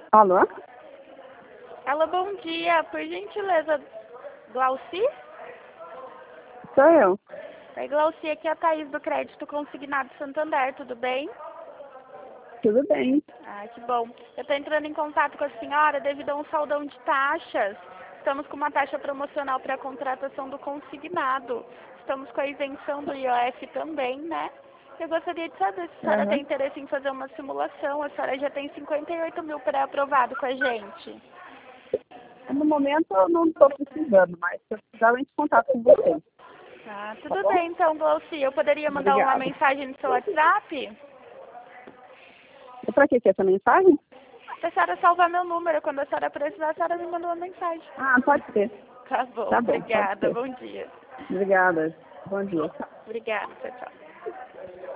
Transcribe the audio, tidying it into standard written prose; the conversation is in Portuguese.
Alô? Alô, bom dia. Por gentileza, Glauci? Sou eu. Oi, Glauci, aqui é a Thaís do Crédito Consignado Santander, tudo bem? Tudo bem. Ah, que bom. Eu estou entrando em contato com a senhora devido a um saldão de taxas. Estamos com uma taxa promocional para a contratação do consignado. Estamos com a isenção do IOF também, né? Eu gostaria de saber se a senhora tem interesse em fazer uma simulação. A senhora já tem 58 mil pré-aprovado com a gente. No momento eu não estou precisando, mas se eu precisar eu entro em contato com você. Ah, Tá tudo bom? bem então, Glauci. Eu poderia mandar uma Obrigada. mensagem no seu WhatsApp? E para que é essa mensagem? Se a senhora salvar meu número, quando a senhora precisar, a senhora me manda uma mensagem. Ah, pode ser. Tá bom, Tá bom, pode obrigada. ser. Bom dia. Obrigada. Bom dia. Obrigada, tchau, tchau.